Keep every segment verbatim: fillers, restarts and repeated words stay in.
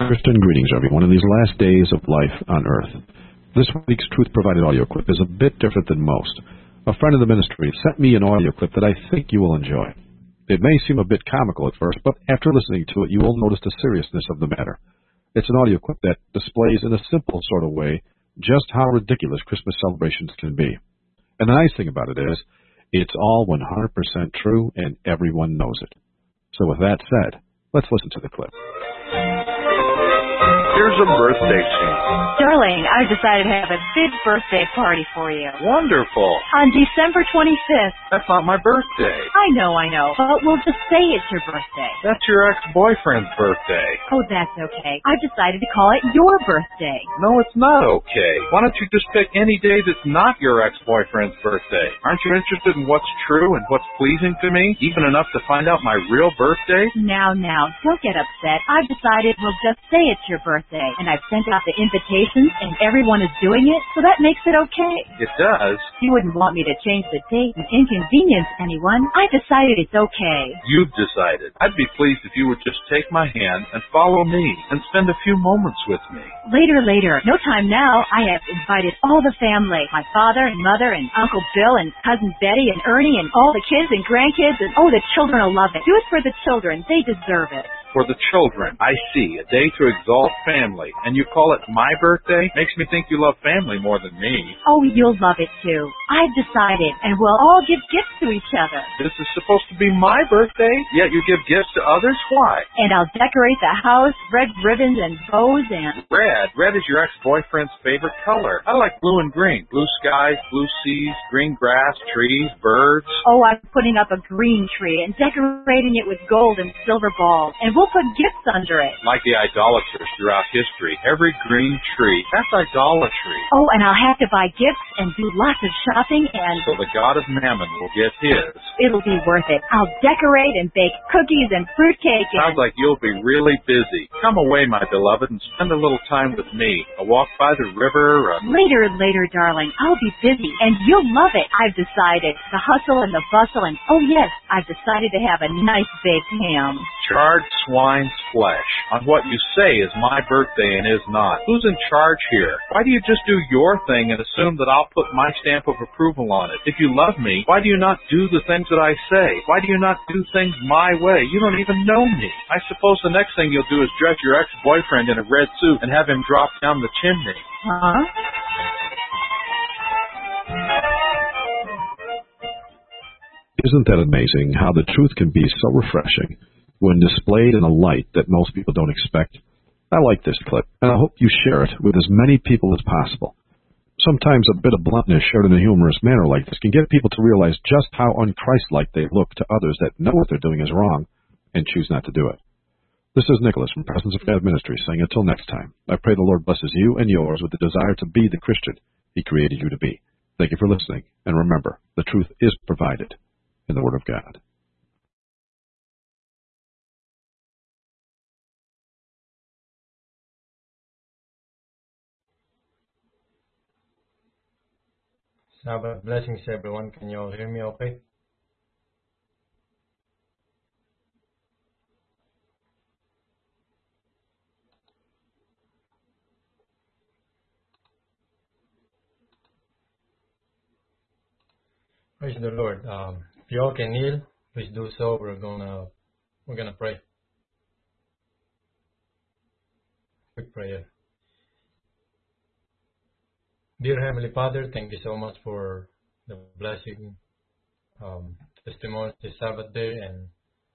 Christian greetings, everyone, in these last days of life on earth. This week's Truth Provided audio clip is a bit different than most. A friend of the ministry sent me an audio clip that I think you will enjoy. It may seem a bit comical at first, but after listening to it, you will notice the seriousness of the matter. It's an audio clip that displays in a simple sort of way just how ridiculous Christmas celebrations can be. And the nice thing about it is, it's all one hundred percent true, and everyone knows it. So with that said, let's listen to the clip. Here's a birthday scene. Darling, I've decided to have a big birthday party for you. Wonderful. On December twenty-fifth. That's not my birthday. I know, I know. But we'll just say it's your birthday. That's your ex-boyfriend's birthday. Oh, that's okay. I've decided to call it your birthday. No, it's not okay. Why don't you just pick any day that's not your ex-boyfriend's birthday? Aren't you interested in what's true and what's pleasing to me, even enough to find out my real birthday? Now, now, don't get upset. I've decided we'll just say it's your birthday. And I've sent out the invitations, and everyone is doing it, so that makes it okay. It does? You wouldn't want me to change the date and inconvenience anyone. I decided it's okay. You've decided. I'd be pleased if you would just take my hand and follow me and spend a few moments with me. Later, later. No time now. I have invited all the family. My father and mother and Uncle Bill and Cousin Betty and Ernie and all the kids and grandkids, and oh, the children will love it. Do it for the children. They deserve it. For the children. I see. A day to exalt family. And you call it my birthday? Makes me think you love family more than me. Oh, you'll love it too. I've decided, and we'll all give gifts to each other. This is supposed to be my birthday, yet you give gifts to others? Why? And I'll decorate the house, red ribbons and bows and... Red? Red is your ex-boyfriend's favorite color. I like blue and green. Blue skies, blue seas, green grass, trees, birds. Oh, I'm putting up a green tree and decorating it with gold and silver balls. And we'll put gifts under it. Like the idolaters throughout history. Every green tree. That's idolatry. Oh, and I'll have to buy gifts and do lots of shopping and... So the god of Mammon will get his. It'll be worth it. I'll decorate and bake cookies and fruitcake and... Sounds like you'll be really busy. Come away, my beloved, and spend a little time with me. A walk by the river, a... Later, later, darling. I'll be busy, and you'll love it. I've decided. The hustle and the bustle and... Oh, yes, I've decided to have a nice baked ham. Charred swine's flesh. On what you say is my birthday and is not. Who's in charge here? Why do you just do your thing and assume that I'll put my stamp of approval on it? If you love me, why do you not do the things that I say? Why do you not do things my way? You don't even know me. I suppose the next thing you'll do is dress your ex-boyfriend in a red suit and have him drop down the chimney. Huh? Isn't that amazing how the truth can be so refreshing when displayed in a light that most people don't expect? I like this clip, and I hope you share it with as many people as possible. Sometimes a bit of bluntness shared in a humorous manner like this can get people to realize just how un-Christ-like they look to others that know what they're doing is wrong and choose not to do it. This is Nicholas from Presence of God Ministries saying until next time, I pray the Lord blesses you and yours with the desire to be the Christian He created you to be. Thank you for listening, and remember, the truth is provided in the Word of God. Sabbath blessings, everyone. Can you all hear me okay? Praise the Lord. Um, if you all can kneel, please do so. We're gonna we're gonna pray. Quick prayer. Dear Heavenly Father, thank you so much for the blessing, um, testimony this Sabbath day, and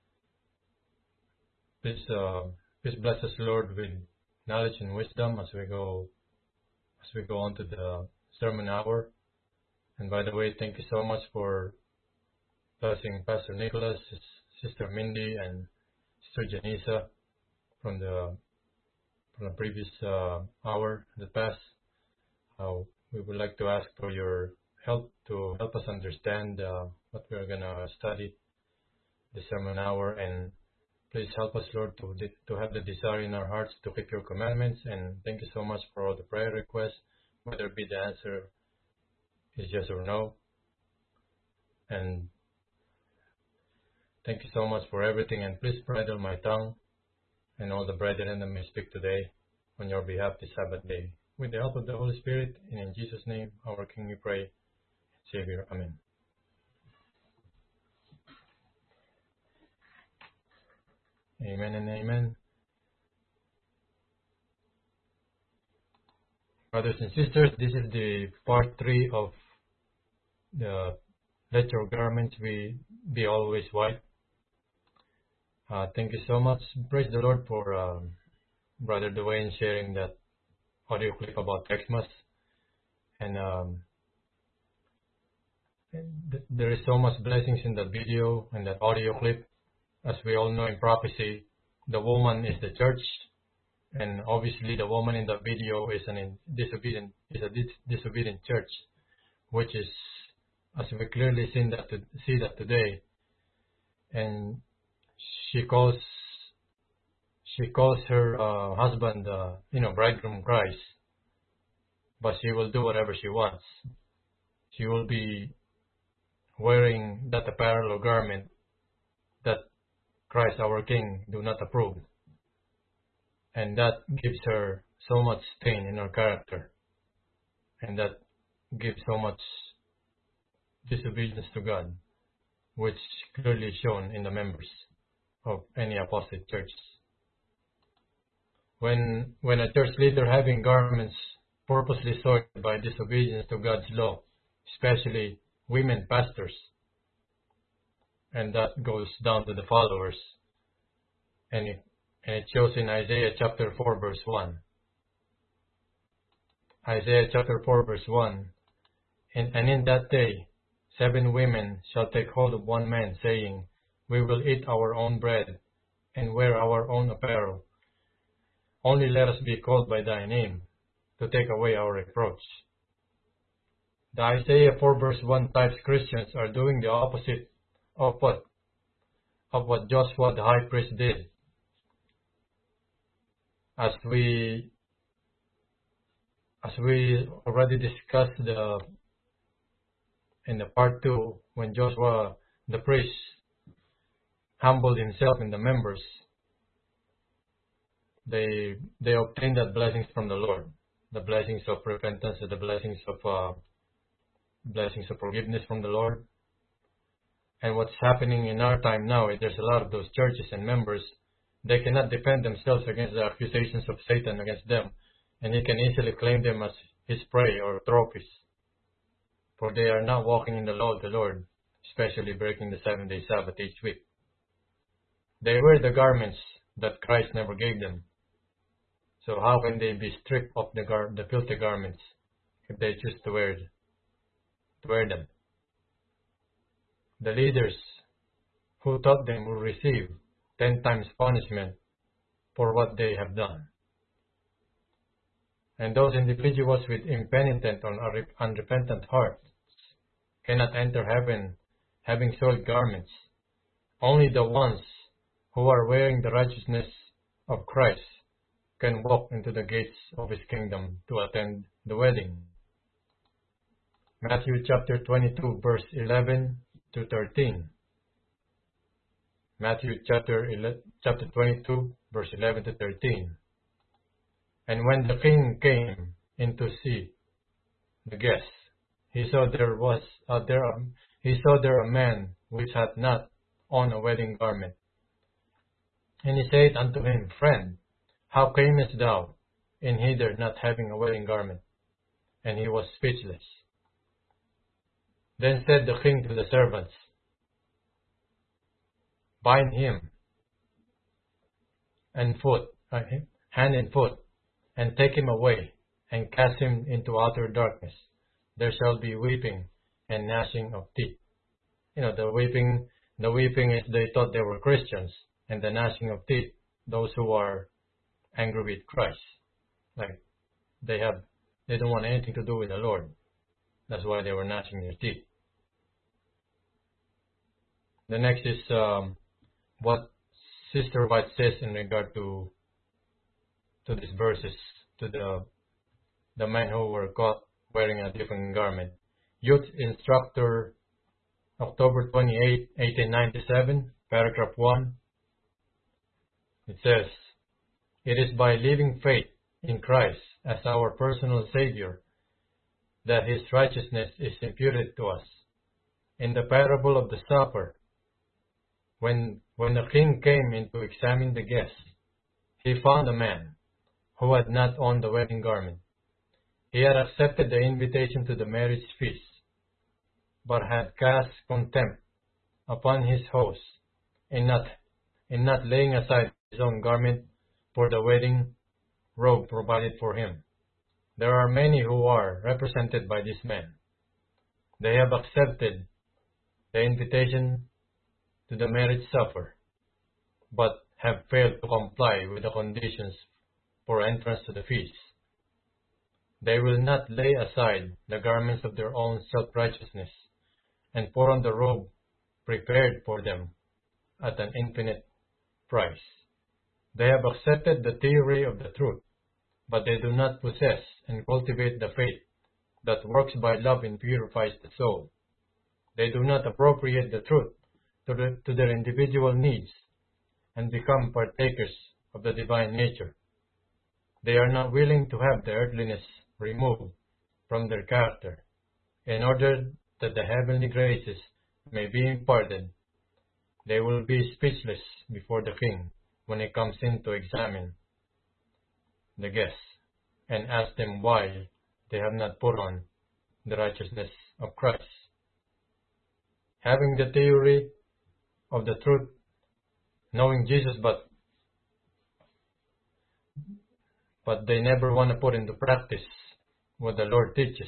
please, uh, please bless us, Lord, with knowledge and wisdom as we go, as we go on to the sermon hour. And by the way, thank you so much for blessing Pastor Nicholas, Sister Mindy, and Sister Janisa from the from the previous uh, hour that passed. Uh, we would like to ask for your help to help us understand uh, what we are going to study this sermon hour, and please help us, Lord, to to have the desire in our hearts to keep your commandments. And thank you so much for all the prayer requests, whether it be the answer is yes or no. And thank you so much for everything, and please bridle my tongue and all the brethren that may speak today on your behalf this Sabbath day. With the help of the Holy Spirit, and in Jesus' name, our King, we pray, Savior. Amen. Amen and amen. Brothers and sisters, this is the part three of the Let Your Garments Be, be Always White. Uh, thank you so much. Praise the Lord for um, Brother Dwayne sharing that audio clip about Xmas. And um, th- there is so much blessings in that video and that audio clip. As we all know in prophecy, the woman is the church, and obviously the woman in the video is an disobedient is a dis- disobedient church, which is, as we clearly seen that to, see that today. And she calls she calls her uh, husband, uh, you know, bridegroom Christ, but she will do whatever she wants. She will be wearing that apparel or garment that Christ our King do not approve, and that gives her so much stain in her character, and that gives so much disobedience to God, which clearly is shown in the members of any apostate church. When when a church leader having garments purposely soiled by disobedience to God's law, especially women pastors, and that goes down to the followers, and it, and it shows in Isaiah chapter four verse one. Isaiah chapter four verse one, and, and in that day seven women shall take hold of one man, saying, we will eat our own bread and wear our own apparel. Only let us be called by thy name, to take away our reproach. The Isaiah four verse one types Christians are doing the opposite of what of what Joshua the high priest did. As we as we already discussed the in the part two, when Joshua the priest humbled himself in the members, they they obtained that blessings from the Lord, the blessings of repentance, the blessings of uh, blessings of forgiveness from the Lord. And what's happening in our time now is there's a lot of those churches and members, they cannot defend themselves against the accusations of Satan against them, and he can easily claim them as his prey or trophies, for they are not walking in the law of the Lord, especially breaking the seven-day Sabbath each week. They wear the garments that Christ never gave them. So how can they be stripped of the, gar- the filthy garments if they choose to wear, to wear them? The leaders who taught them will receive ten times punishment for what they have done. And those individuals with impenitent or unrepentant hearts cannot enter heaven having soiled garments. Only the ones who are wearing the righteousness of Christ can walk into the gates of his kingdom to attend the wedding. Matthew chapter twenty-two verse eleven to thirteen. Matthew chapter chapter twenty-two verse eleven to thirteen. And when the king came in to see the guests, he saw there was uh, there a, he saw there a man which had not on a wedding garment. And he said unto him, Friend, how camest thou in hither not having a wedding garment? And he was speechless. Then said the king to the servants, Bind him and foot, uh, hand and foot, and take him away, and cast him into outer darkness. There shall be weeping and gnashing of teeth. You know, the weeping, the weeping is they thought they were Christians, and the gnashing of teeth, those who are angry with Christ. Like, they have, they don't want anything to do with the Lord. That's why they were gnashing their teeth. The next is um, what Sister White says in regard to to these verses, to the the men who were caught wearing a different garment. Youth Instructor, October twenty-eighth, eighteen ninety-seven, paragraph one. It says, It is by living faith in Christ as our personal Savior that His righteousness is imputed to us. In the parable of the supper, when, when the king came in to examine the guests, he found a man who had not on the wedding garment. He had accepted the invitation to the marriage feast, but had cast contempt upon his host in not, in not laying aside his own garment for the wedding robe provided for him. There are many who are represented by this man. They have accepted the invitation to the marriage supper, but have failed to comply with the conditions for entrance to the feast. They will not lay aside the garments of their own self-righteousness and put on the robe prepared for them at an infinite price. They have accepted the theory of the truth, but they do not possess and cultivate the faith that works by love and purifies the soul. They do not appropriate the truth to, the, to their individual needs and become partakers of the divine nature. They are not willing to have the earthliness removed from their character in order that the heavenly graces may be imparted. They will be speechless before the king when he comes in to examine the guests and ask them why they have not put on the righteousness of Christ. Having the theory of the truth, knowing Jesus, but but they never want to put into practice what the Lord teaches.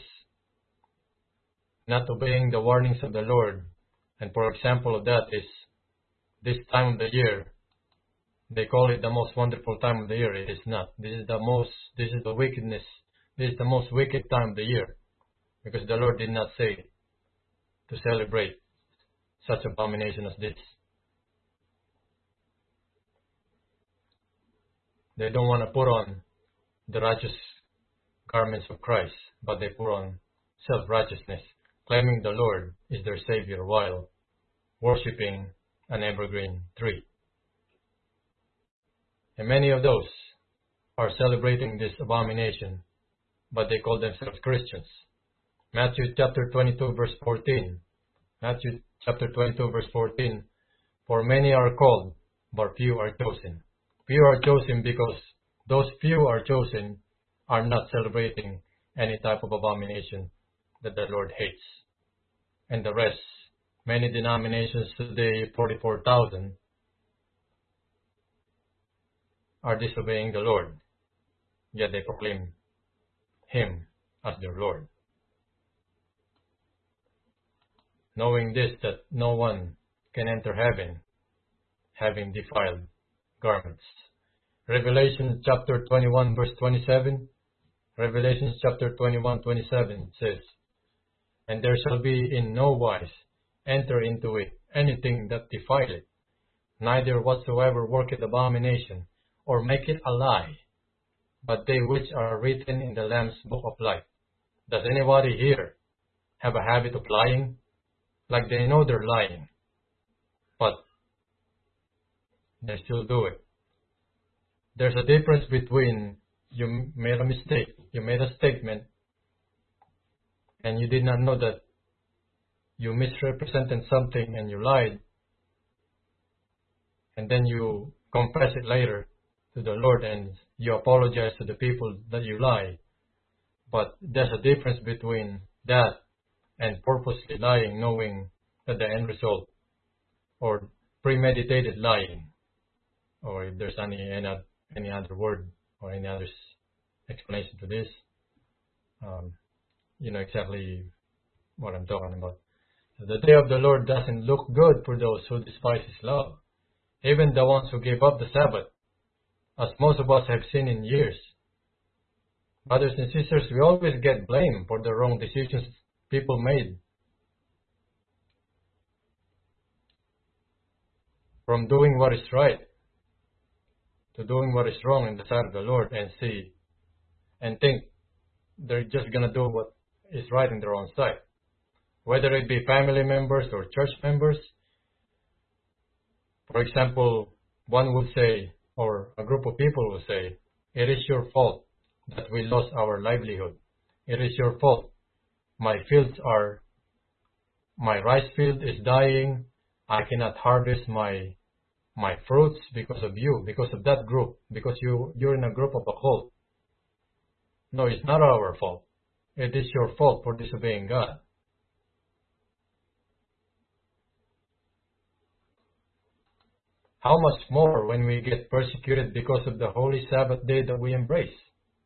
Not obeying the warnings of the Lord, and for example of that is this time of the year. They call it the most wonderful time of the year. It is not. This is the most, this is the wickedness, this is the most wicked time of the year, because the Lord did not say to celebrate such abomination as this. They don't want to put on the righteous garments of Christ, but they put on self-righteousness, claiming the Lord is their Savior while worshipping an evergreen tree. And many of those are celebrating this abomination, but they call themselves Christians. Matthew chapter twenty-two verse fourteen. Matthew chapter twenty-two verse fourteen. For many are called, but few are chosen. Few are chosen because those few are chosen are not celebrating any type of abomination that the Lord hates. And the rest, many denominations today, forty-four thousand, are disobeying the Lord, yet they proclaim Him as their Lord. Knowing this, that no one can enter heaven having defiled garments. Revelation chapter twenty-one verse twenty-seven. Revelation chapter twenty-one twenty-seven says, And there shall be in no wise enter into it anything that defileth, neither whatsoever worketh abomination, or make it a lie, but they which are written in the Lamb's book of life. Does anybody here have a habit of lying? Like they know they're lying, but they still do it. There's a difference between you made a mistake, you made a statement, and you did not know that you misrepresented something and you lied, and then you confess it later to the Lord and you apologize to the people that you lie. But there's a difference between that and purposely lying, knowing that the end result, or premeditated lying, or if there's any any, any other word or any other explanation to this, um, you know exactly what I'm talking about. The day of the Lord doesn't look good for those who despise His law, even the ones who gave up the Sabbath, as most of us have seen in years. Brothers and sisters, we always get blamed for the wrong decisions people made. From doing what is right to doing what is wrong in the sight of the Lord, and see and think they're just going to do what is right in their own sight. Whether it be family members or church members. For example, one would say, or a group of people will say, it is your fault that we lost our livelihood. It is your fault. My fields are, my rice field is dying. I cannot harvest my my fruits because of you, because of that group, because you, you're in a group of a cult. No, it's not our fault. It is your fault for disobeying God. How much more when we get persecuted because of the holy Sabbath day that we embrace?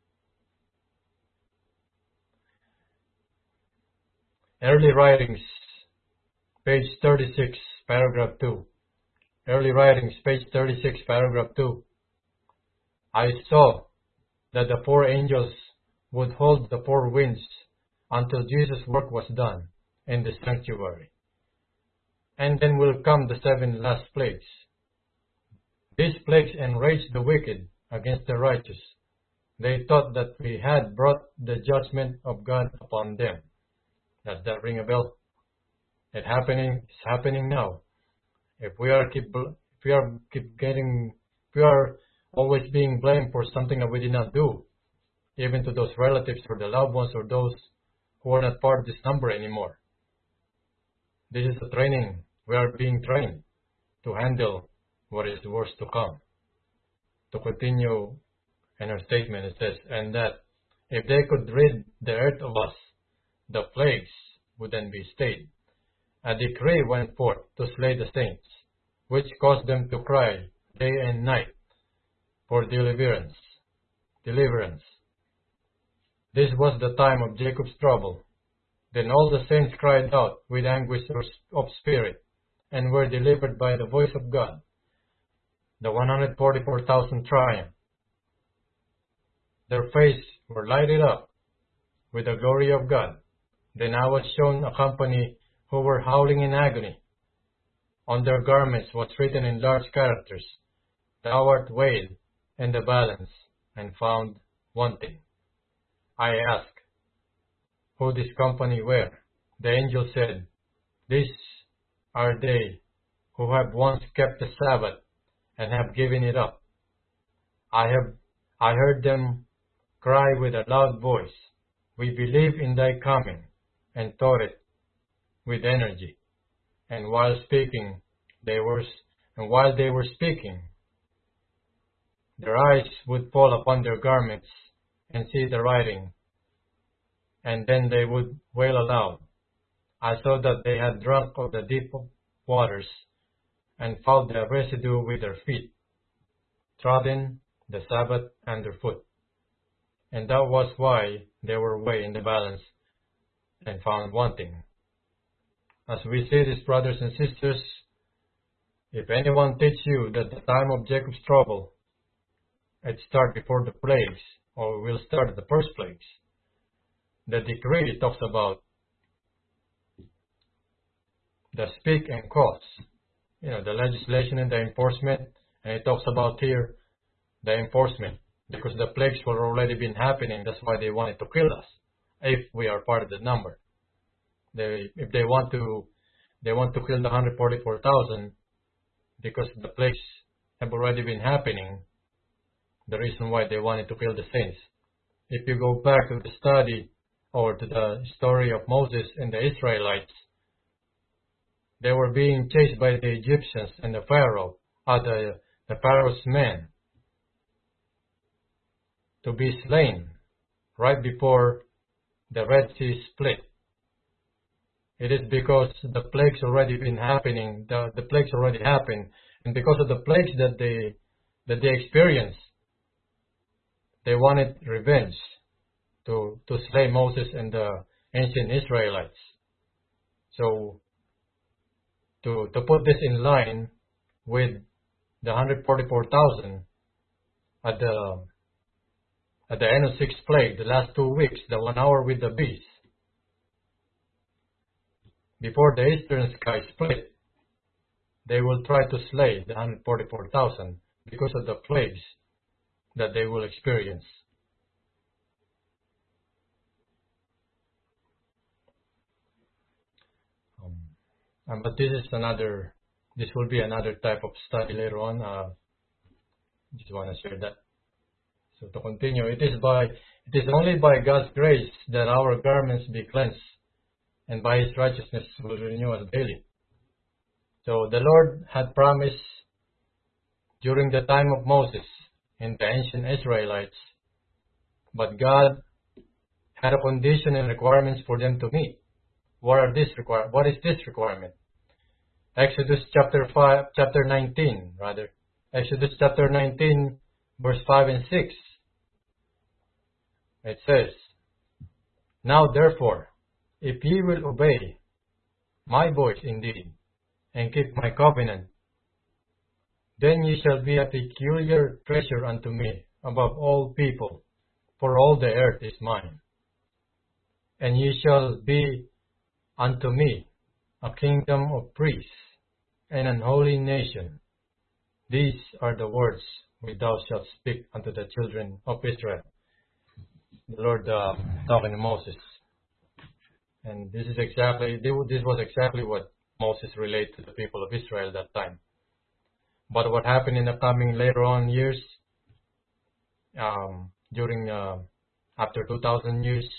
Early Writings, page thirty-six, paragraph two. Early Writings, page thirty-six, paragraph two. I saw that the four angels would hold the four winds until Jesus' work was done in the sanctuary. And then will come the seven last plagues. These plagues enraged the wicked against the righteous. They thought that we had brought the judgment of God upon them. Does that ring a bell? It's happening. It's happening now. If we are keep, if we are keep getting, if we are always being blamed for something that we did not do, even to those relatives or the loved ones or those who are not part of this number anymore. This is a training. We are being trained to handle what is worse to come. To continue in her statement, it says, and that if they could rid the earth of us, the plagues would then be stayed. A decree went forth to slay the saints, which caused them to cry day and night for deliverance. Deliverance. This was the time of Jacob's trouble. Then all the saints cried out with anguish of spirit, and were delivered by the voice of God. The one hundred forty-four thousand triumphed. Their faces were lighted up with the glory of God. Then I was shown a company who were howling in agony. On their garments was written in large characters, Thou art weighed in the balance, and found wanting. I asked, who this company were? The angel said, These are they who have once kept the Sabbath, and have given it up. I have I heard them cry with a loud voice, We believe in thy coming, and taught it with energy. And while speaking, they were and while they were speaking, their eyes would fall upon their garments and see the writing, and then they would wail aloud. I saw that they had drunk of the deep waters, and found the residue with their feet, trodden the Sabbath underfoot. And that was why they were weighed in the balance and found wanting. As we see this, brothers and sisters, if anyone teach you that the time of Jacob's trouble, it start before the plagues, or will start at the first plagues, the decree talks about the speak and cause, you know, the legislation and the enforcement, and it talks about here the enforcement, because the plagues were already been happening. That's why they wanted to kill us, if we are part of the number. They, if they want to, they want to kill the one hundred forty-four thousand, because the plagues have already been happening. The reason why they wanted to kill the saints. If you go back to the study or to the story of Moses and the Israelites, they were being chased by the Egyptians and the Pharaoh, or the, the Pharaoh's men, to be slain right before the Red Sea split. It is because the plagues already been happening, the, the plagues already happened, and because of the plagues that they that they experienced, they wanted revenge to, to slay Moses and the ancient Israelites. So, to, to put this in line with the one hundred forty-four thousand at the, at the end of sixth plague, the last two weeks, the one hour with the beast, before the eastern sky split, they will try to slay the one hundred forty-four thousand because of the plagues that they will experience. Um, but this is another, this will be another type of study later on. Uh, Just want to share that. So to continue, it is by it is only by God's grace that our garments be cleansed, and by His righteousness will renew us daily. So the Lord had promised during the time of Moses and the ancient Israelites, but God had a condition and requirements for them to meet. What are this require? What is this requirement? Exodus chapter five, chapter nineteen, rather. Exodus chapter nineteen, verse five and six. It says, "Now therefore, if ye will obey my voice indeed, and keep my covenant, then ye shall be a peculiar treasure unto me above all people, for all the earth is mine. And ye shall be unto me a kingdom of priests, and an holy nation. These are the words which thou shalt speak unto the children of Israel." The Lord uh, talking to Moses. And this is exactly, this was exactly what Moses relayed to the people of Israel at that time. But what happened in the coming later on years, um, during, uh, after two thousand years,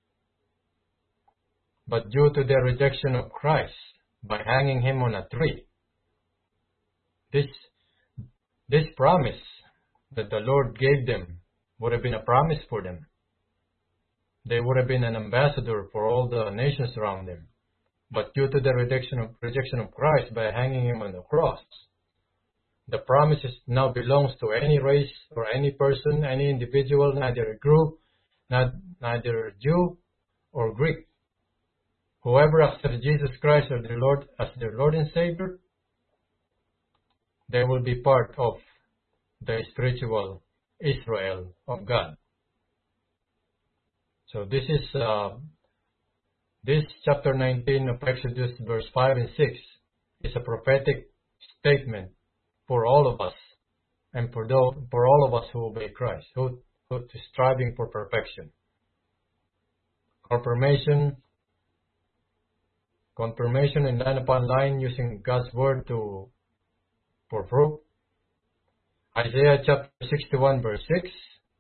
but due to their rejection of Christ by hanging Him on a tree, this, this promise that the Lord gave them would have been a promise for them. They would have been an ambassador for all the nations around them. But due to the rejection of, rejection of Christ by hanging Him on the cross, the promise now belongs to any race or any person, any individual, neither group, not, neither Jew or Greek. Whoever accepts Jesus Christ as their Lord, as their Lord and Savior, they will be part of the spiritual Israel of God. So this is uh, this chapter nineteen of Exodus, verse five and six, is a prophetic statement for all of us, and for those, for all of us who obey Christ, who, who is striving for perfection. Confirmation, confirmation and line upon line using God's word to for proof. Isaiah chapter sixty-one, verse six.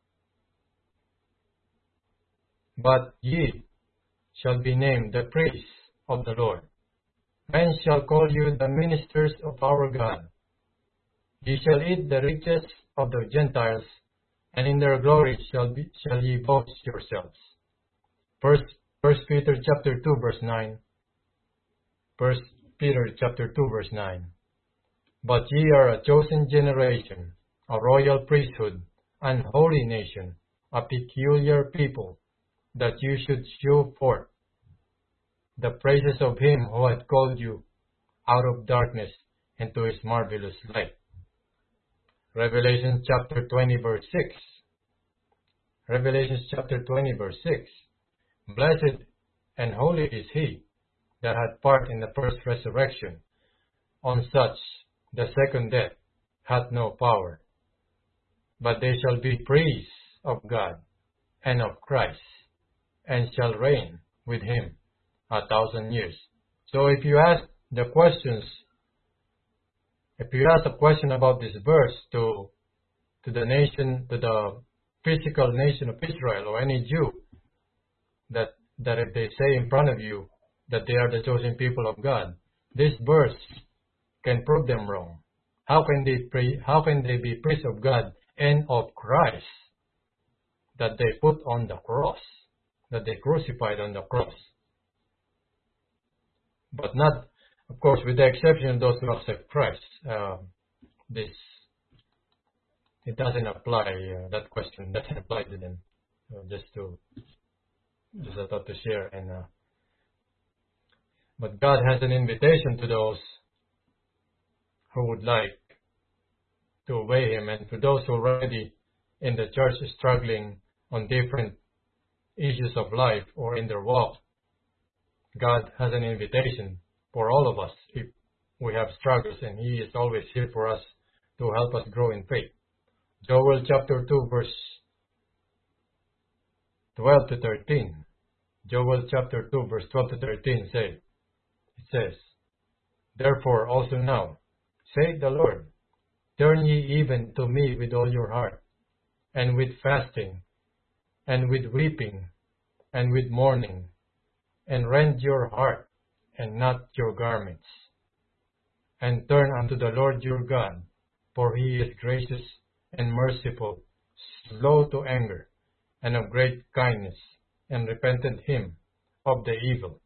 "But ye shall be named the priests of the Lord. Men shall call you the ministers of our God. Ye shall eat the riches of the Gentiles, and in their glory shall be, shall ye boast yourselves." First, First Peter chapter two, verse nine. First Peter chapter two, verse nine. "But ye are a chosen generation, a royal priesthood, an holy nation, a peculiar people, that you should show forth the praises of Him who hath called you out of darkness into His marvelous light." Revelation chapter twenty, verse six. Revelation chapter twenty, verse six. "Blessed and holy is he that hath part in the first resurrection. On such the second death hath no power. But they shall be priests of God and of Christ, and shall reign with Him a thousand years." So if you ask the questions, if you ask a question about this verse to to the nation, to the physical nation of Israel or any Jew, that that if they say in front of you that they are the chosen people of God, this verse can prove them wrong. How can they pray, how can they be priests of God and of Christ that they put on the cross, that they crucified on the cross? But not, of course, with the exception of those who accept Christ. Uh, this, it doesn't apply, uh, that question doesn't apply to them. So just to, just a thought to share. And uh, but God has an invitation to those who would like to obey Him, and to those who are already in the church struggling on different issues of life or in their walk. God has an invitation for all of us if we have struggles, and He is always here for us to help us grow in faith. Joel chapter two, verse twelve to thirteen. Joel chapter two, verse twelve to thirteen say, it says, "Therefore also now, saith the Lord, Turn ye even to me with all your heart, and with fasting, and with weeping, and with mourning, and rend your heart, and not your garments. And turn unto the Lord your God, for he is gracious and merciful, slow to anger, and of great kindness, and repented him of the evil.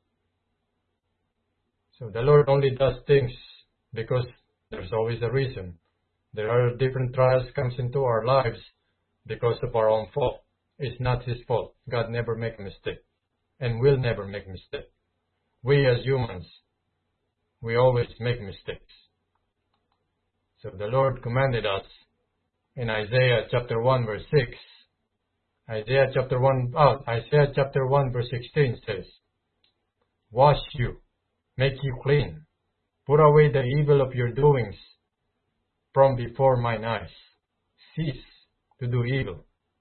So the Lord only does things because there's always a reason. There are different trials comes into our lives because of our own fault. It's not his fault. God never makes a mistake and will never make a mistake. We as humans, we always make mistakes. So the Lord commanded us in Isaiah chapter one verse six. Isaiah chapter one, oh, Isaiah chapter one verse sixteen says, wash you, make you clean, put away the evil of your doings from before mine eyes. Cease to do evil.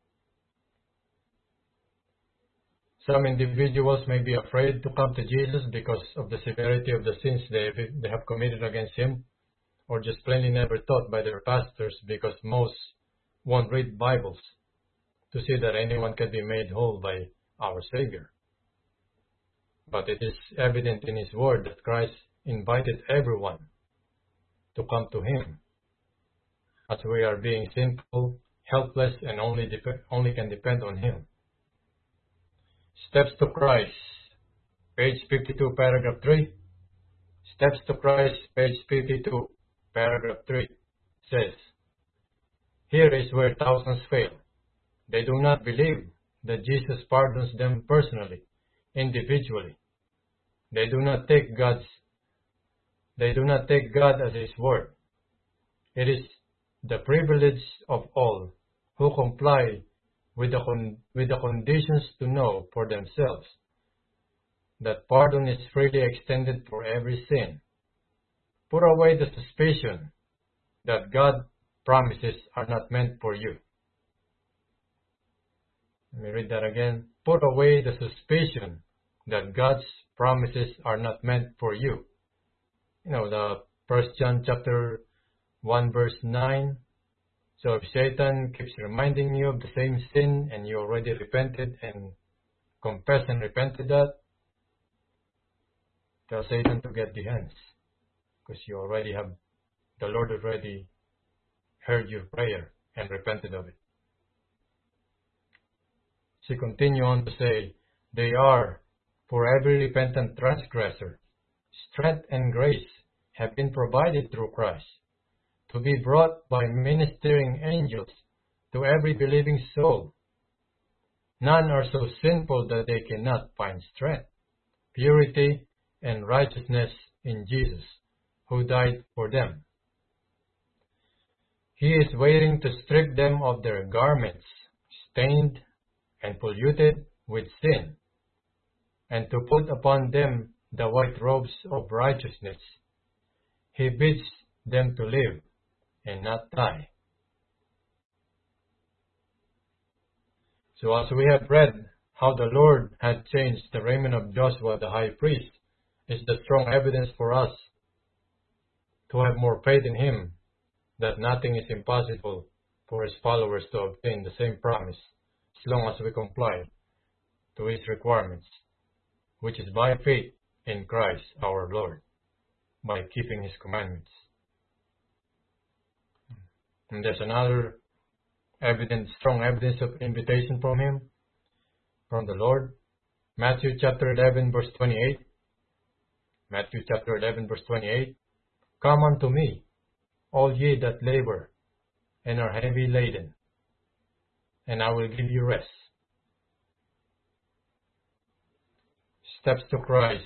Some individuals may be afraid to come to Jesus because of the severity of the sins they they have committed against him, or just plainly never taught by their pastors because most won't read Bibles to see that anyone can be made whole by our Savior. But it is evident in his word that Christ invited everyone to come to him, as we are being sinful, helpless, and only dep- only can depend on him. Steps to Christ, page fifty-two, paragraph three. Steps to Christ, page fifty-two, paragraph three, says, here is where thousands fail. They do not believe that Jesus pardons them personally, individually. They do not take God's, they do not take God as his word. It is the privilege of all who comply with the, con- with the conditions to know for themselves that pardon is freely extended for every sin. Put away the suspicion that God's promises are not meant for you. Let me read that again. Put away the suspicion that God's promises are not meant for you. You know, the First John chapter one verse nine. So if Satan keeps reminding you of the same sin and you already repented and confessed and repented that, tell Satan to get the hands, because you already have, the Lord already heard your prayer and repented of it. She continued on to say, they are, for every repentant transgressor, strength and grace have been provided through Christ, to be brought by ministering angels to every believing soul. None are so sinful that they cannot find strength, purity, and righteousness in Jesus, who died for them. He is waiting to strip them of their garments, stained and polluted with sin, and to put upon them the white robes of righteousness. He bids them to live and not die. So as we have read how the Lord had changed the raiment of Joshua the high priest, is the strong evidence for us to have more faith in him, that nothing is impossible for his followers to obtain the same promise, as long as we comply to his requirements, which is by faith in Christ our Lord, by keeping his commandments. And there's another evidence, strong evidence of invitation from him, from the Lord. Matthew chapter eleven verse twenty-eight. Matthew chapter eleven verse twenty-eight. Come unto me, all ye that labor and are heavy laden, and I will give you rest. Steps to Christ,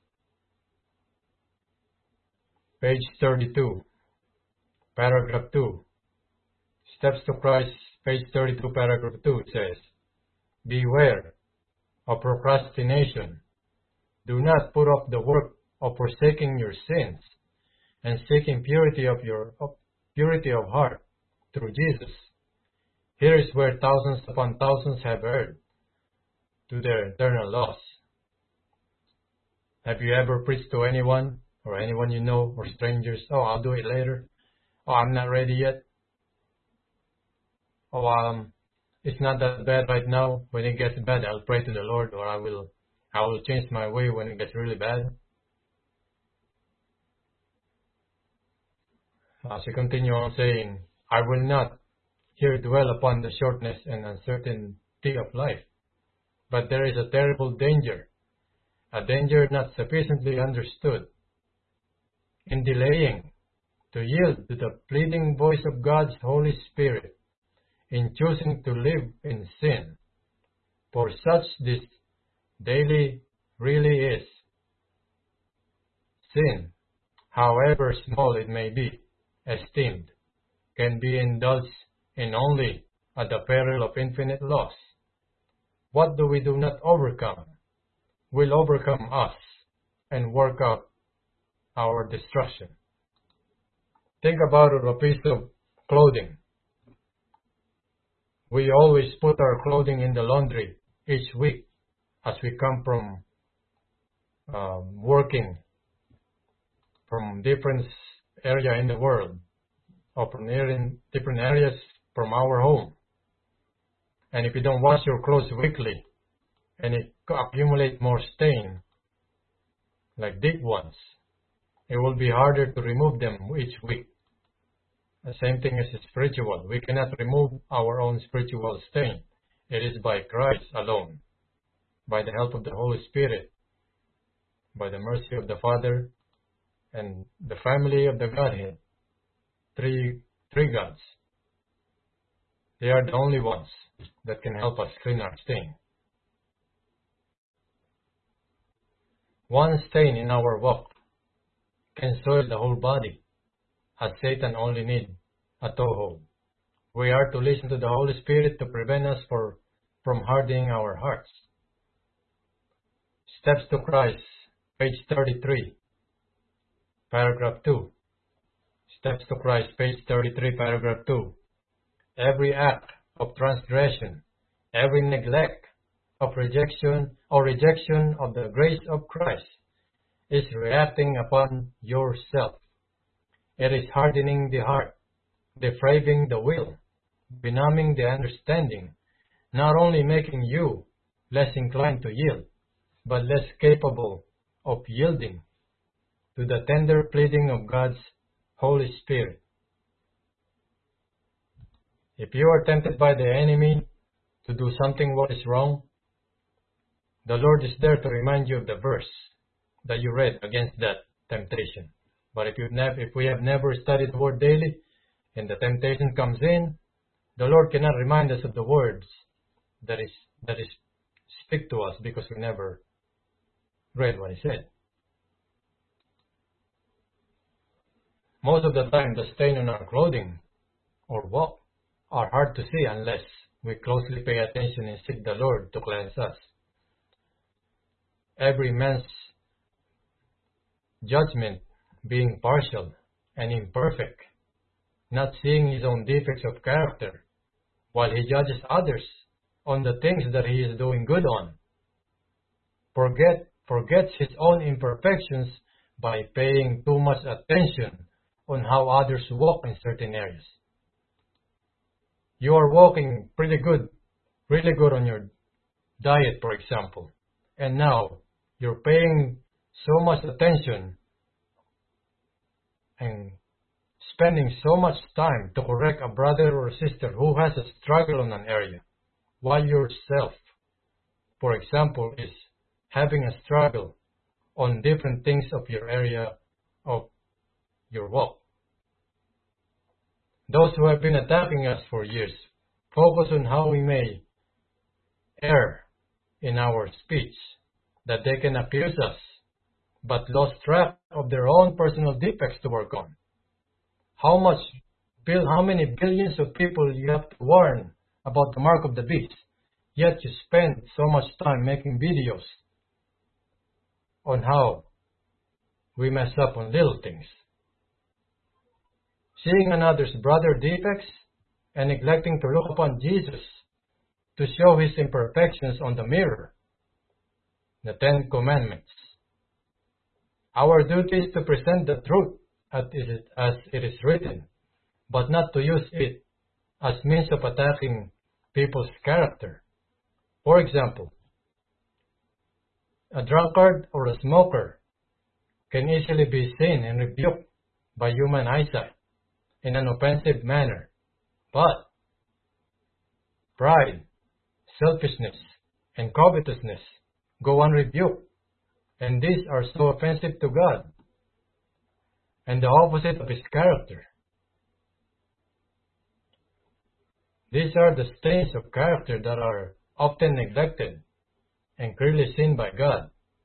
page thirty-two, paragraph two. Steps to Christ, page thirty-two, paragraph two says, beware of procrastination. Do not put off the work of forsaking your sins and seeking purity of your of purity of heart through Jesus. Here is where thousands upon thousands have erred to their eternal loss. Have you ever preached to anyone or anyone you know or strangers, oh, I'll do it later? Oh, I'm not ready yet. Oh, um, it's not that bad right now. When it gets bad, I'll pray to the Lord, or I will, I will change my way when it gets really bad. As we continue on saying, I will not here dwell upon the shortness and uncertainty of life, but there is a terrible danger, a danger not sufficiently understood, in delaying to yield to the pleading voice of God's Holy Spirit, in choosing to live in sin. For such this daily really is. Sin, however small it may be esteemed, can be indulged in only at the peril of infinite loss. What do we do not overcome will overcome us and work out our destruction. Think about a piece of clothing. We always put our clothing in the laundry each week as we come from uh, working from different area in the world, or from different areas from our home. And if you don't wash your clothes weekly, and it accumulates more stain, like deep ones, it will be harder to remove them each week. The same thing as spiritual. We cannot remove our own spiritual stain. It is by Christ alone, by the help of the Holy Spirit, by the mercy of the Father, and the family of the Godhead. Three, three gods. They are the only ones that can help us clean our stain. One stain in our walk can soil the whole body, as Satan only needs a toehold. We are to listen to the Holy Spirit to prevent us for, from hardening our hearts. Steps to Christ, page thirty-three, paragraph two. Steps to Christ, page thirty-three, paragraph two. Every act of transgression, every neglect of rejection or rejection of the grace of Christ is reacting upon yourself. It is hardening the heart, depraving the will, benumbing the understanding, not only making you less inclined to yield, but less capable of yielding to the tender pleading of God's Holy Spirit. If you are tempted by the enemy to do something what is wrong, the Lord is there to remind you of the verse that you read against that temptation. But if, you've nev- if we have never studied the Word daily, and the temptation comes in, the Lord cannot remind us of the words that is that is speak to us because we never read what He said. Most of the time, the stain on our clothing or walk are hard to see unless we closely pay attention and seek the Lord to cleanse us. Every man's judgment being partial and imperfect, not seeing his own defects of character, while he judges others on the things that he is doing good on, forget forgets his own imperfections by paying too much attention on how others walk in certain areas. You are walking pretty good, really good on your diet, for example, and now you're paying so much attention and spending so much time to correct a brother or sister who has a struggle in an area, while yourself, for example, is having a struggle on different things of your area of your walk. Those who have been attacking us for years focus on how we may err in our speech, that they can accuse us, but lost track of their own personal defects to work on. How much, how many billions of people you have to warn about the mark of the beast, yet you spend so much time making videos on how we mess up on little things. Seeing another's brother defects and neglecting to look upon Jesus to show his imperfections on the mirror. The Ten Commandments. Our duty is to present the truth as it is written, but not to use it as means of attacking people's character. For example, a drunkard or a smoker can easily be seen and rebuked by human eyesight in an offensive manner, but pride, selfishness, and covetousness go unrebuked, and these are so offensive to God, and the opposite of His character. These are the stains of character that are often neglected and clearly seen by God.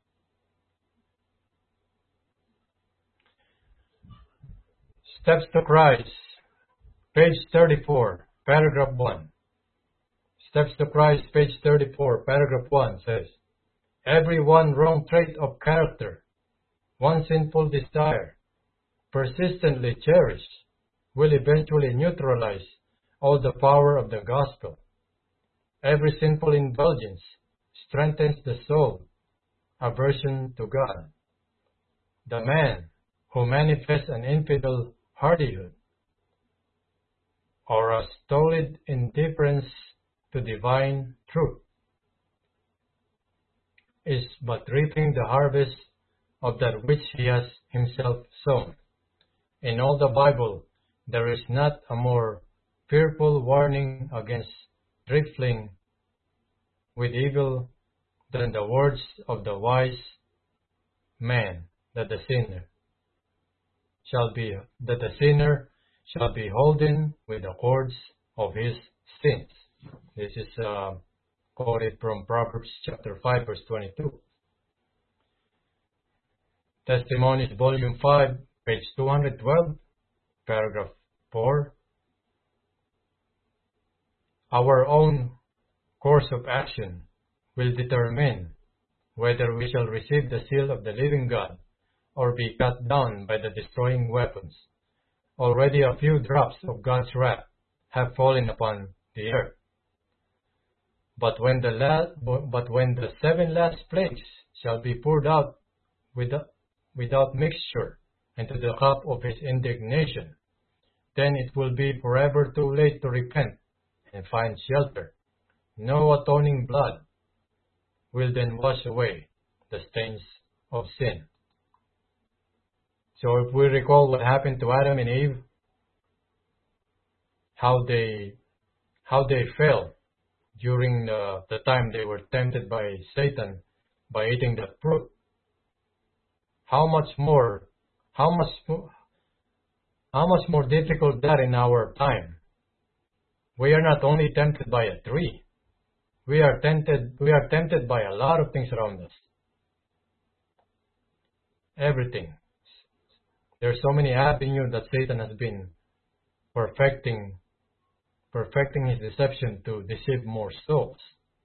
Steps to Christ, page thirty-four, paragraph one. Steps to Christ, page thirty-four, paragraph one says, every one wrong trait of character, one sinful desire, persistently cherished, will eventually neutralize all the power of the gospel. Every sinful indulgence strengthens the soul, aversion to God. The man who manifests an infidel hardihood or a stolid indifference to divine truth is but reaping the harvest of that which he has himself sown. In all the Bible, there is not a more fearful warning against trifling with evil than the words of the wise man that the sinner shall be that the sinner shall be holden with the cords of his sins. This is uh, quoted from Proverbs chapter five, verse twenty-two. Testimonies, volume five, page two hundred twelve, paragraph four. Our own course of action will determine whether we shall receive the seal of the living God or be cut down by the destroying weapons. Already a few drops of God's wrath have fallen upon the earth. But when the la- but when the seven last plagues shall be poured out without, without mixture into the cup of his indignation, then it will be forever too late to repent and find shelter. No atoning blood will then wash away the stains of sin. So if we recall what happened to Adam and Eve, how they how they fell during the, the time they were tempted by Satan by eating the fruit, how much more how much how much more difficult that in our time. We are not only tempted by a tree. We are tempted we are tempted by a lot of things around us. Everything. There are so many avenues that Satan has been perfecting perfecting his deception to deceive more souls.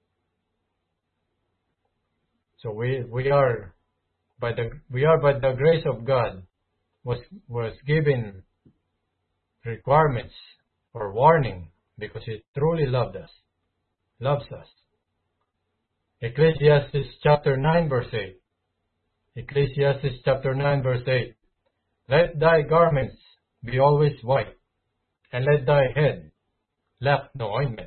So we we are by the we are by the grace of God was was given requirements or warning because He truly loved us, loves us. Ecclesiastes chapter nine verse eight. Ecclesiastes chapter nine verse eight. Let thy garments be always white, and let thy head lack no ointment.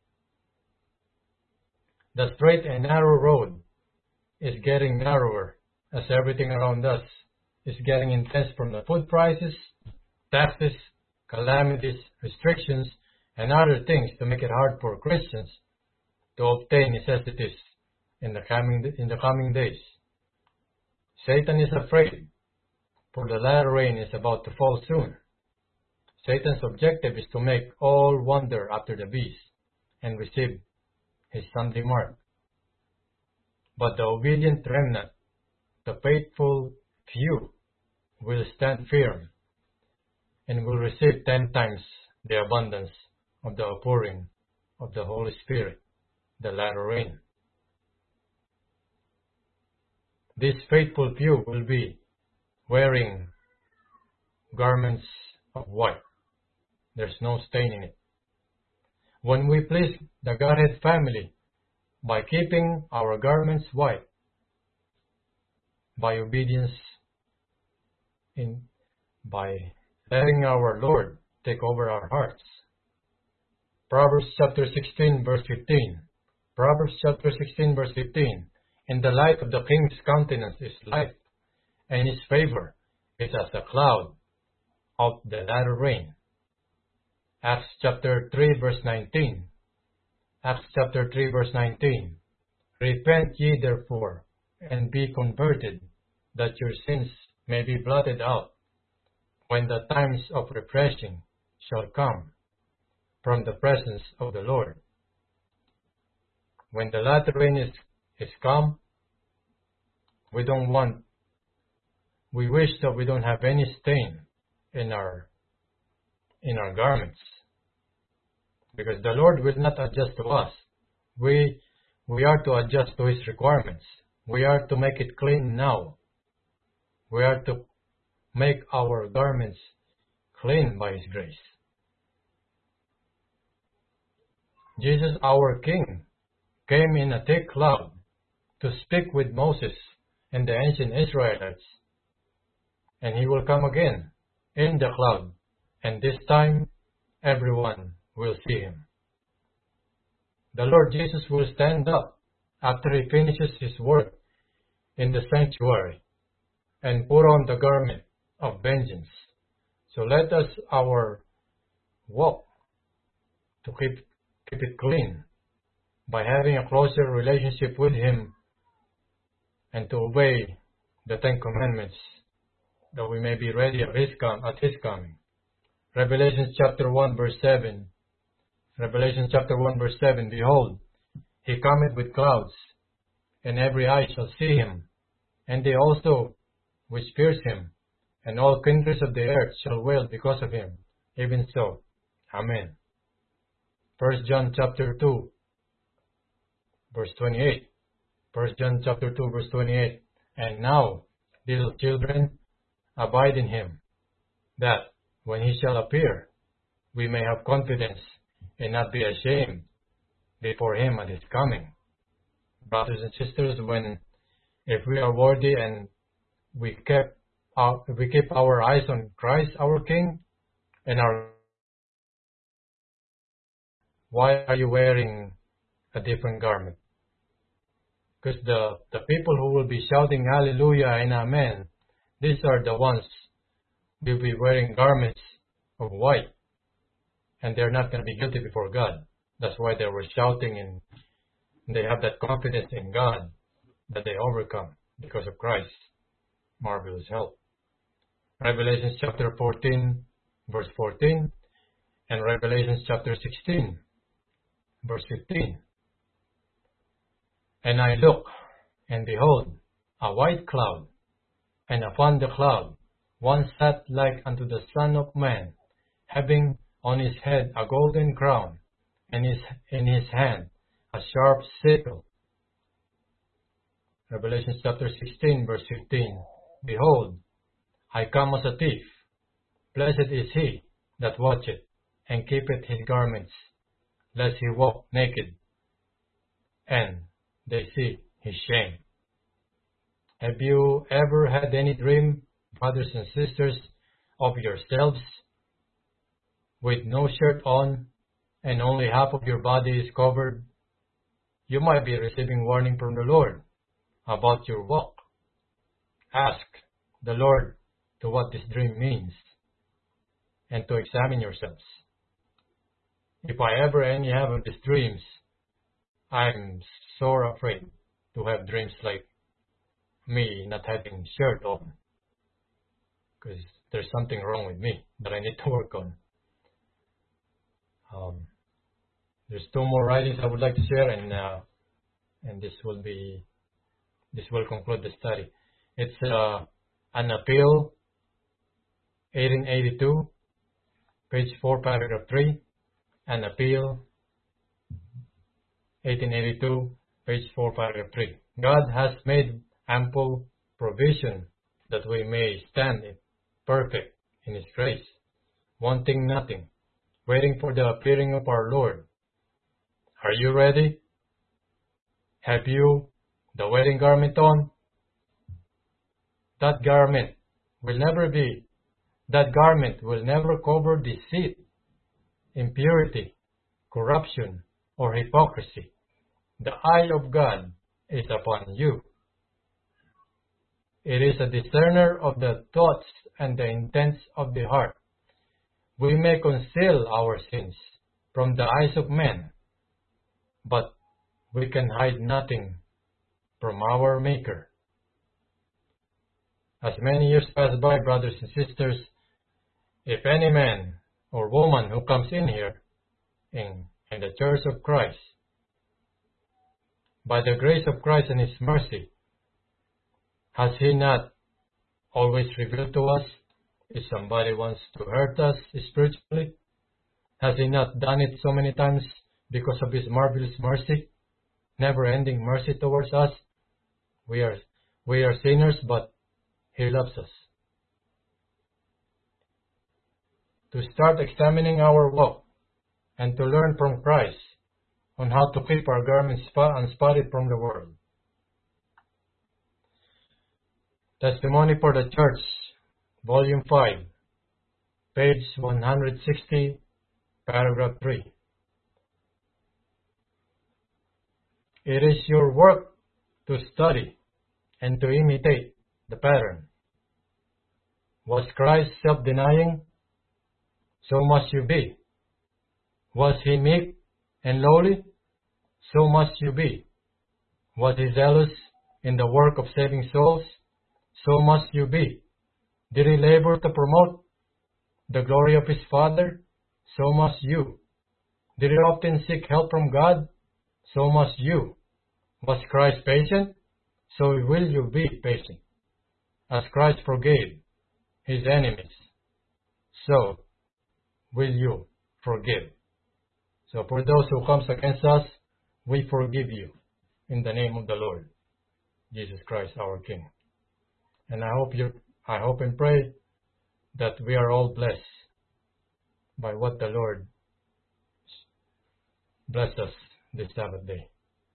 The straight and narrow road is getting narrower as everything around us is getting intense, from the food prices, taxes, calamities, restrictions, and other things to make it hard for Christians to obtain necessities in the coming in the coming days. Satan is afraid, for the latter rain is about to fall soon. Satan's objective is to make all wander after the beast and receive his Sunday mark. But the obedient remnant, the faithful few, will stand firm and will receive ten times the abundance of the outpouring of the Holy Spirit, the latter rain. This faithful few will be wearing garments of white. There's no stain in it. When we please the Godhead family by keeping our garments white, by obedience, in by letting our Lord take over our hearts. Proverbs chapter sixteen, verse fifteen. Proverbs chapter sixteen, verse fifteen. In the light of the king's countenance is life, and his favor is as a cloud of the latter rain. Acts chapter three, verse nineteen. Acts chapter three, verse nineteen. Repent ye therefore, and be converted, that your sins may be blotted out, when the times of refreshing shall come from the presence of the Lord. When the latter rain is, is come, we don't want, we wish that we don't have any stain in our, in our garments. Because the Lord will not adjust to us. We, we are to adjust to His requirements. We are to make it clean now. We are to make our garments clean by His grace. Jesus, our King, came in a thick cloud to speak with Moses and the ancient Israelites. And He will come again in the cloud, and this time everyone will see Him. The Lord Jesus will stand up after He finishes His work in the sanctuary and put on the garment of vengeance. So let us our walk to keep, keep it clean by having a closer relationship with Him and to obey the Ten Commandments, that we may be ready at His, com- at his coming. Revelation chapter one, verse seven. Revelation chapter one, verse seven. Behold, He cometh with clouds, and every eye shall see Him, and they also which pierce Him, and all kindreds of the earth shall wail because of Him. Even so. Amen. First John chapter two, verse twenty-eight. First John chapter two, verse twenty-eight. And now, little children, abide in Him, that when He shall appear, we may have confidence and not be ashamed before Him at His coming. Brothers and sisters, when if we are worthy and we kept our, we keep our eyes on Christ, our King, and our, why are you wearing a different garment? Because the, the people who will be shouting Hallelujah and Amen, these are the ones who will be wearing garments of white, and they're not going to be guilty before God. That's why they were shouting, and they have that confidence in God that they overcome because of Christ's marvelous help. Revelation chapter fourteen, verse fourteen, and Revelation chapter sixteen, verse fifteen. And I look, and behold, a white cloud, and upon the cloud one sat like unto the Son of Man, having on his head a golden crown, and his, in his hand a sharp sickle. Revelation chapter sixteen, verse fifteen. Behold, I come as a thief. Blessed is he that watcheth, and keepeth his garments, lest he walk naked, and they see his shame. Have you ever had any dream, brothers and sisters, of yourselves with no shirt on and only half of your body is covered? You might be receiving warning from the Lord about your walk. Ask the Lord to what this dream means and to examine yourselves. If I ever any have of these dreams, I'm sore afraid to have dreams like me not having shirt on, because there's something wrong with me that I need to work on. Um, there's two more writings I would like to share, and uh, and this will be this will conclude the study. It's uh, an appeal, eighteen eighty-two, page four, paragraph three. An appeal, eighteen eighty-two, page four, paragraph three. God has made ample provision that we may stand perfect in His grace, wanting nothing, waiting for the appearing of our Lord. Are you ready? Have you the wedding garment on? That garment will never be That garment will never cover deceit, impurity, corruption, or hypocrisy. The eye of God is upon you. It is a discerner of the thoughts and the intents of the heart. We may conceal our sins from the eyes of men, but we can hide nothing from our Maker. As many years pass by, brothers and sisters, if any man or woman who comes in here in, in the church of Christ, by the grace of Christ and His mercy, has He not always revealed to us if somebody wants to hurt us spiritually? Has He not done it so many times because of His marvelous mercy, never-ending mercy towards us? We are, we are sinners, but He loves us. To start examining our walk and to learn from Christ on how to keep our garments unspotted from the world. Testimony for the Church, Volume five, page one hundred sixty, paragraph three. It is your work to study and to imitate the pattern. Was Christ self-denying? So must you be. Was He meek and lowly? So must you be. Was He zealous in the work of saving souls? So must you be. Did He labor to promote the glory of His Father? So must you. Did He often seek help from God? So must you. Was Christ patient? So will you be patient. As Christ forgave His enemies, so will you forgive. So for those who comes against us, we forgive you in the name of the Lord Jesus Christ, our King. And I hope you, I hope and pray that we are all blessed by what the Lord blessed us this Sabbath day.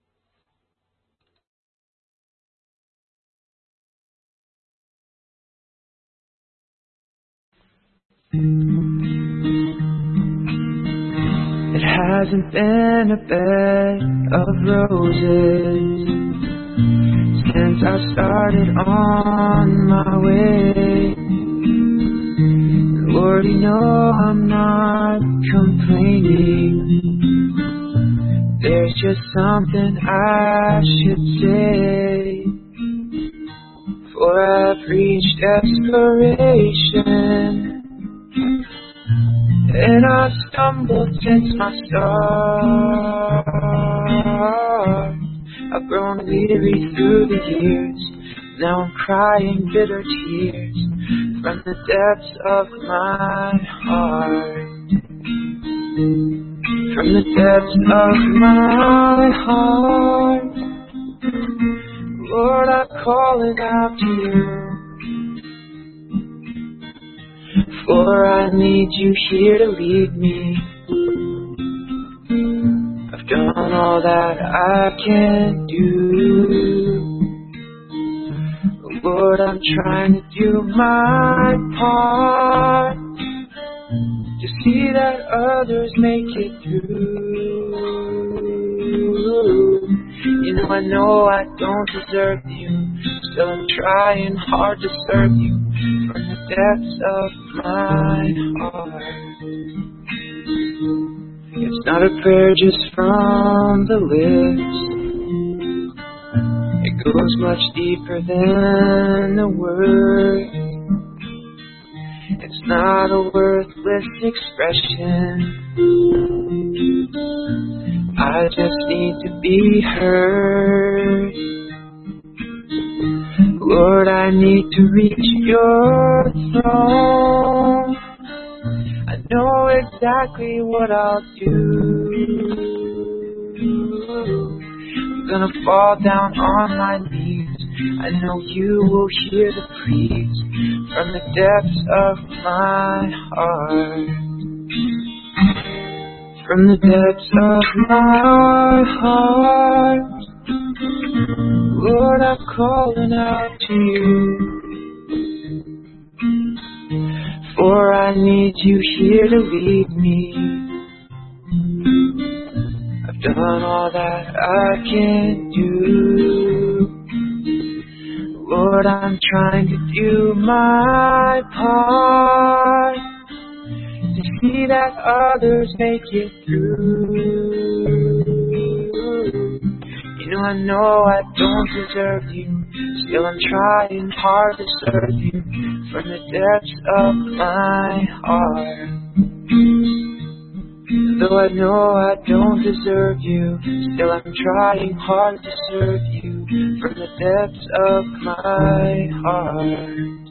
It hasn't been a bed of roses since I started on my way. Lord, you know I'm not complaining. There's just something I should say, for I've reached desperation, and I've stumbled since my start. I've grown weary through the years. Now I'm crying bitter tears from the depths of my heart. From the depths of my heart, Lord, I'm calling out to you, for I need you here to lead me. I've done all that I can do. Lord, I'm trying to do my part to see that others make it through. You know, I know I don't deserve you, so I'm trying hard to serve you from the depths of my heart. It's not a prayer just from the lips. It goes much deeper than the words. It's not a worthless expression. I just need to be heard. Lord, I need to reach your throne. I know exactly what I'll do. I'm gonna fall down on my knees. I know you will hear the pleas from the depths of my heart. From the depths of my heart, Lord, I'm calling out to you, for I need you here to lead me. I've done all that I can do. Lord, I'm trying to do my part to see that others make it through. You know, I know I don't deserve you, still I'm trying hard to serve you from the depths of my heart. Though I know I don't deserve you, still I'm trying hard to serve you from the depths of my heart.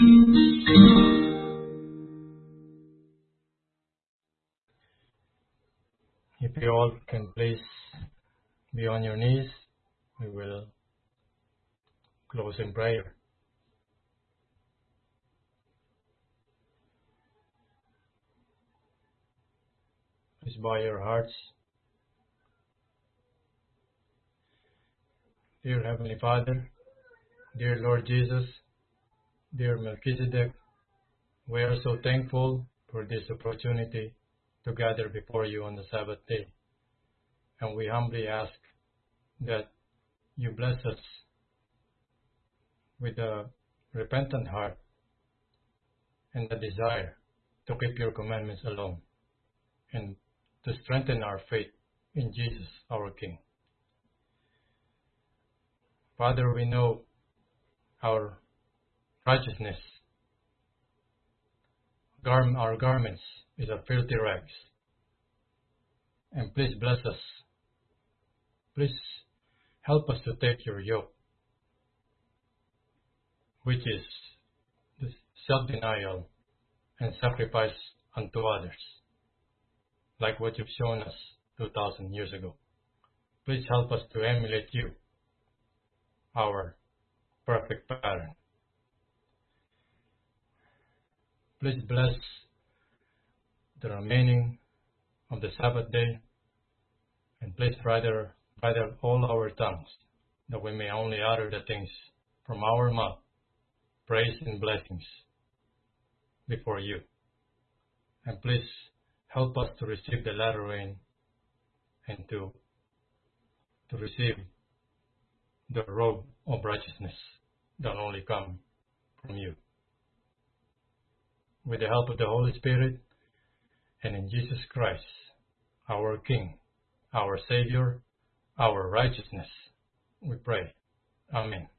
If you all can please be on your knees, we will close in prayer. Please bow your hearts. Dear Heavenly Father, dear Lord Jesus, dear Melchizedek, we are so thankful for this opportunity to gather before you on the Sabbath day. And we humbly ask that you bless us with a repentant heart and the desire to keep your commandments alone and to strengthen our faith in Jesus, our King. Father, we know our righteousness, gar- our garments is a filthy rags. And please bless us. Please help us to take your yoke, which is the self-denial and sacrifice unto others, like what you've shown us two thousand years ago. Please help us to emulate you, our perfect pattern. Please bless the remaining of the Sabbath day, and please rather bridle all our tongues, that we may only utter the things from our mouth, praise and blessings before you. And please help us to receive the latter rain and to, to receive the robe of righteousness that only comes from you. With the help of the Holy Spirit and in Jesus Christ, our King, our Savior, our righteousness, we pray. Amen.